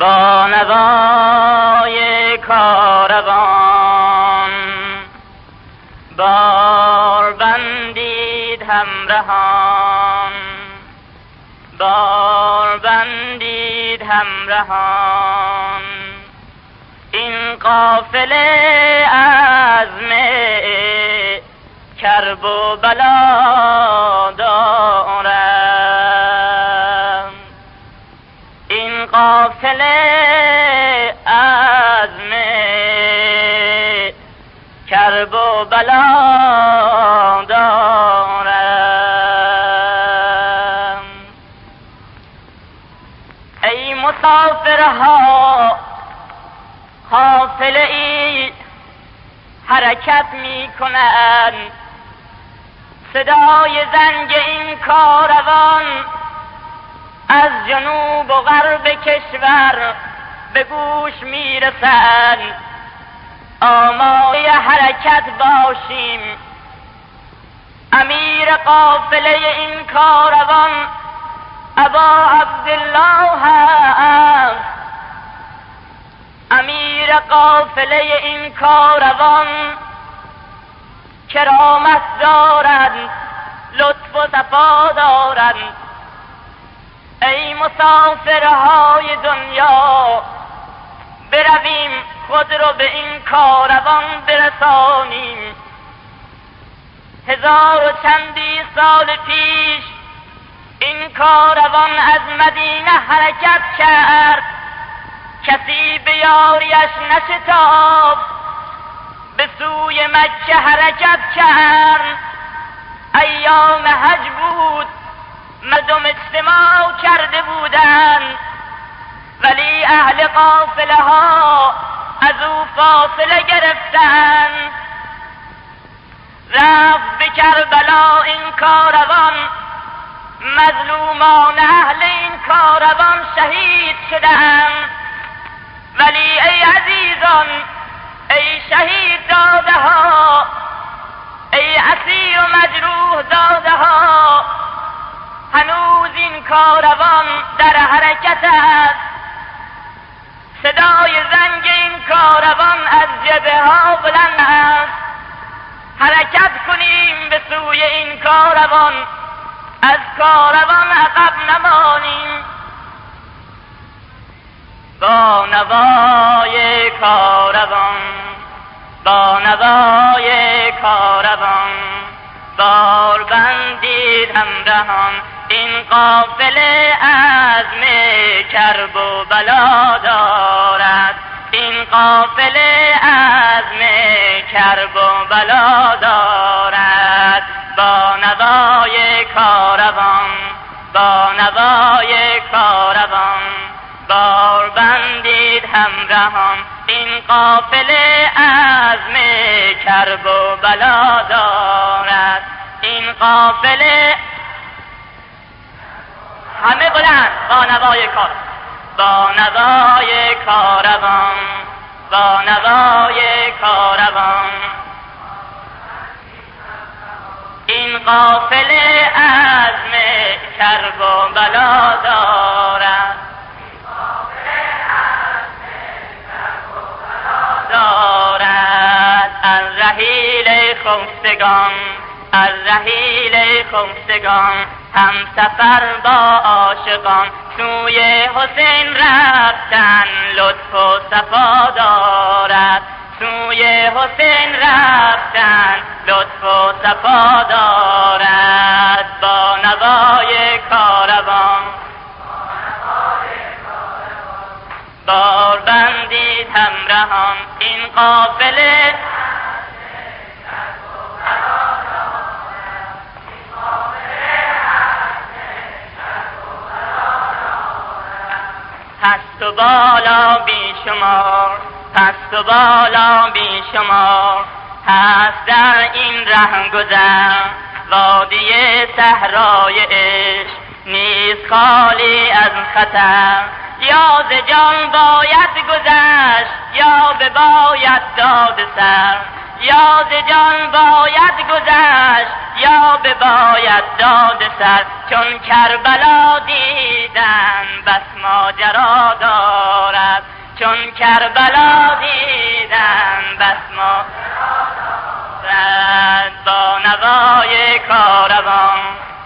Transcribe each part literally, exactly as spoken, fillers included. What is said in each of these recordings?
با نوای کاروان بار بندید همراهان، بار بندید همراهان. این قافله عزم کرب و بلا دارد، این قافله عزم کرب و بلا دارد. ای مسافرها قافله ای حرکت می کنند، صدای زنگ این کاروان از جنوب و غرب کشور به گوش می رسد. آماده حرکت باشیم. امیر قافله این کاروان ابا عبدالله است. امیر قافله این کاروان کرامت دارد، لطف و صفا دارد. ای مسافرهای دنیا، برویم خود رو به این کاروان برسانیم. هزار و چندی سال پیش این کاروان از مدینه حرکت کرد، کسی به یاریش نشتاب، به سوی مکه حرکت کرد. ایام حج بود، مردم اجتماع کرده بودند، ولی اهل قافله ها از او فاصله گرفتند. رفت به کربلا این کاروان، مظلومان اهل این کاروان شهید شدند. ولی ای عزیزان، ای شهید داده ها، ای اسیر و مجروح داده ها، هنوز این کاروان در حرکت است. صدای زنگ این کاروان از جبهه ها بلند است. حرکت کنیم به سوی این کاروان، از کاروان عقب نمانیم. با نوای کاروان، با نوای کاروان بار بندید همراهان. این قافله عزم کرب و بلا دارد، این قافله عزم کرب و بلا دارد. با نوای کاروان، با نوای کاروان بار بندید همراهان. این قافله عزم کرب و بلا دارد، این قافله همه بلند. با نوای کار، با نوای کاروان، با نوای کاروان این قافله عزم کرب و بلا دارد، دارد. از رحیل خفتگان، از رحیل خفتگان هم سفر با عاشقان سوی حسین رفتن، لطف و صفا دارد. سوی حسین رفتن، لطف و صفا دارد. با نوای کاروان، بار بندید همراهان. این قافله پست و بالا بی شمار، پست و بالا بی شمار هست در این ره گذر. وادی صحرای عشق نیست خالی از خطر. یا ز جان باید گذشت یا بباید داد سر، یا ز جان باید گذشت یا بباید داد سر. چون کربلا دیدن بس ماجرا دارد. کربلا دیدن بس ما رد با نوای کاروان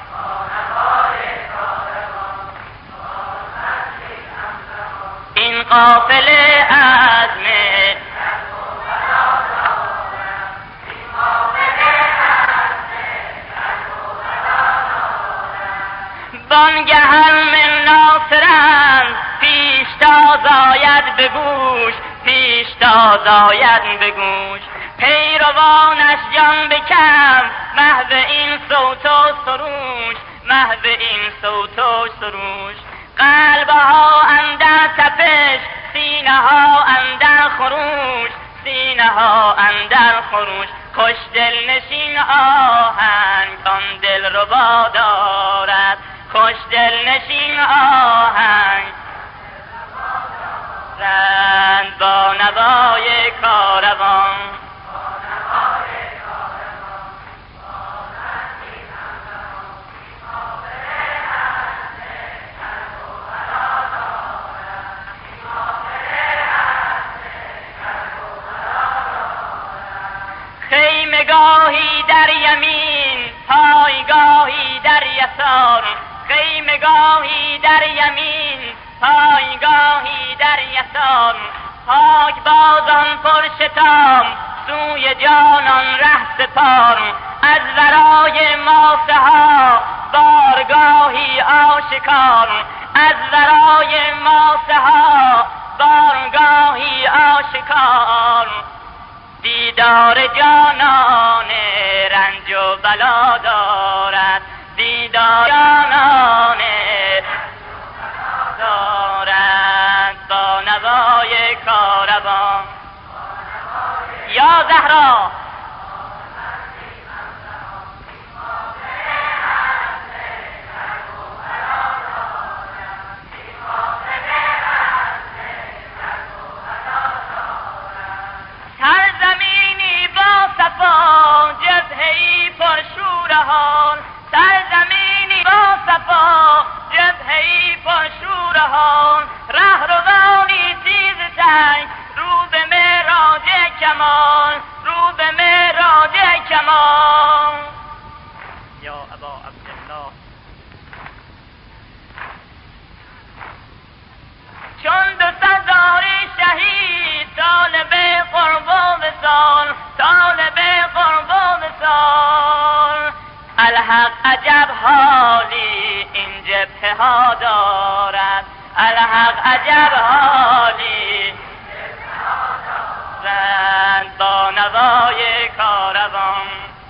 این قافله عزم بانگه من ناصرند پیش تاز آید به گوش پیش تاز آید به گوش پیروانش جان بکم محو این صوت و سروش محو این صوت و سروش قلبها اندر تپش سینه ها اندر خروش سینه ها اندر خروش خوش دل نشین آهنگ آن دل ربا دارد خوش دل نشین آهنگ رند با نوای کاروان خیمگاهی در یمین پایگاهی در یسار خیمگاهی در یمین پایگاهی در یسار پاک بازان پرشتام سوی جانان ره سپار از ورای ماسه ها بارگاهی آشکار از ورای ماسه ها بارگاهی آشکار دیدار جانان رنج و بلا دارد دیدار جانان دارد با نوای کاروان یا زهرا سرزمینی با صفا جبهه‌ای پرشور حال سرزمینی با صفا جبهه‌ای پرشور حال رهروانی تیز تنگ رو به معراج کمال رو به معراج کمال یا ابا عبدالله چون دو صدار شهید طالب قرب و وصال طالب قرب و وصال الحق عجب حالی این جبهه ها دارد الحق عجب حالی رند با نوای کاروان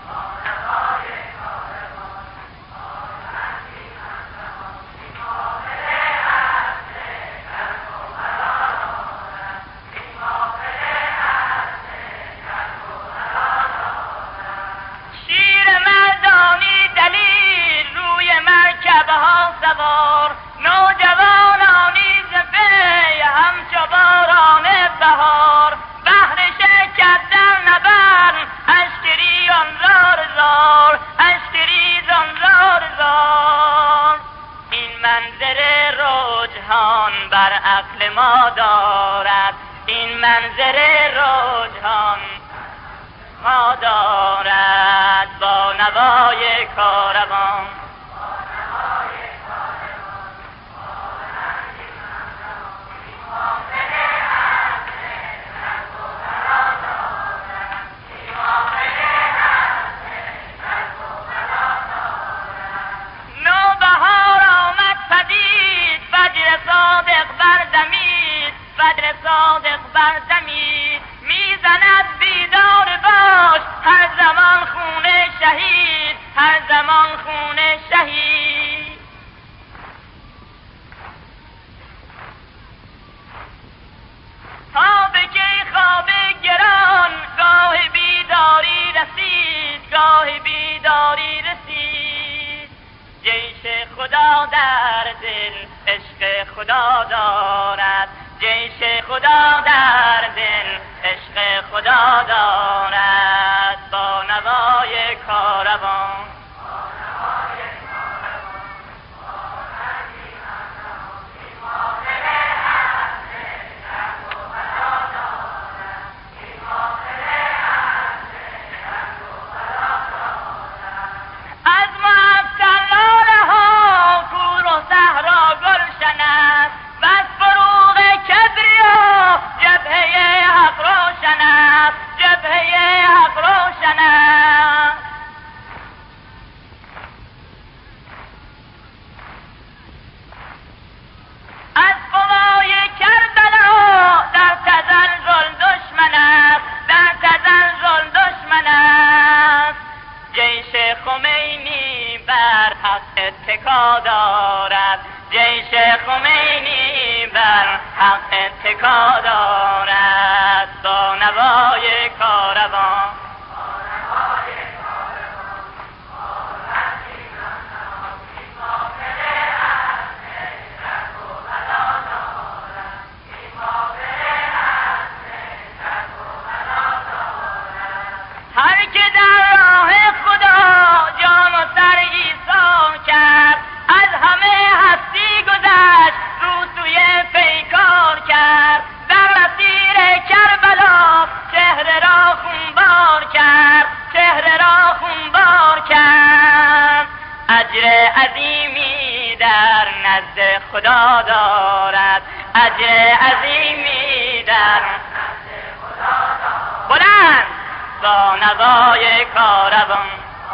دلیل روی مرکب ها سوار نوجوانانی زفه همچو باران بهار بحر شرکت در نبرد اشکری آن زار زار اشکری آن زار زار این منظر رجحان بر عقل ما دارد این منظر رجحان ما دارد با نوای کاروان نوبهار آمد پدید فجر صادق بردمید فجر صادق بردمید میزند بیدار باش هر زمان خون شهید هر زمان خون شهید تا به که خواب گران گاه بیداری رسید گاه بیداری رسید جیش خدا در دل عشق خدا دارد جیش خدا در دل عشق خدا دارد با نوای کاروان روشن است، جبهه حق روشن است. از قوای کربلا در تزلزل دشمن است، در تزلزل دشمن است. جیش خمینی بر حق اتکا دارد، جیش خمینی بر حق اتکا دارد. با نوای کاروان هر که در راه خدا جان و سر ایثار کرد، از همه هستی گذشت رو سوی پیکار کرد. در مسیر کربلا چهره را خونبار کرد، چهره را خونبار کرد. اجر عظیمی در نزد خدا دارد، اجر عظیمی در نزد خدا دارد. بلند با نوای کاروان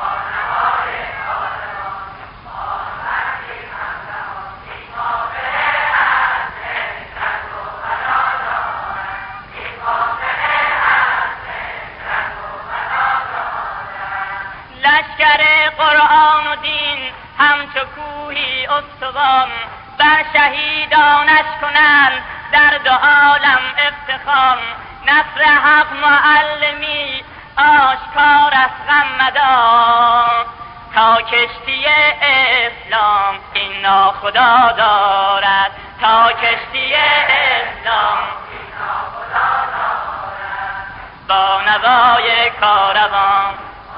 لشکر قرآن و دین همچو کوهی استوان، بر شهیدانش کنند در دو عالم افتخار. نصر حق معلمی آشکار است غم مدار، تا کشتی اسلام این ناخدا دارد، تا کشتی اسلام این ناخدا دارد. با نوای کاروان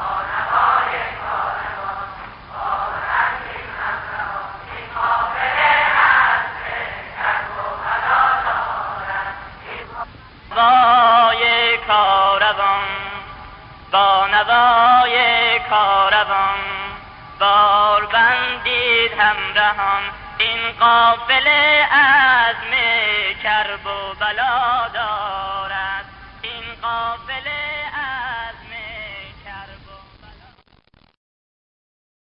نوای کاروان، با نوای کاروان بار بندید همراهان. این قافله عزم کرب و بلا دار.